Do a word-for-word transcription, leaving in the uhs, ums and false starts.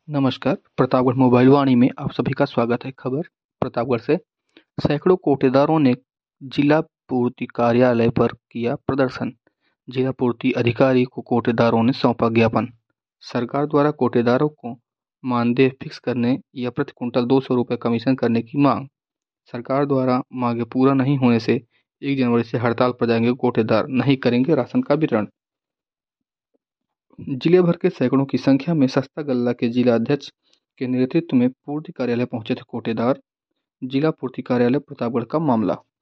नमस्कार, प्रतापगढ़ मोबाइल वाणी में आप सभी का स्वागत है। खबर प्रतापगढ़ से। सैकड़ों कोटेदारों ने जिला पूर्ति कार्यालय पर किया प्रदर्शन। जिला पूर्ति अधिकारी को कोटेदारों ने सौंपा ज्ञापन। सरकार द्वारा कोटेदारों को मानदेय फिक्स करने या प्रति कुंटल दो सौ रुपये कमीशन करने की मांग। सरकार द्वारा मांगे पूरा नहीं होने से एक जनवरी से हड़ताल पर जाएंगे कोटेदार, नहीं करेंगे राशन का वितरण। जिले भर के सैकड़ों की संख्या में सस्ता गल्ला के जिला अध्यक्ष के नेतृत्व में पूर्ति कार्यालय पहुंचे थे कोटेदार। जिला पूर्ति कार्यालय प्रतापगढ़ का मामला।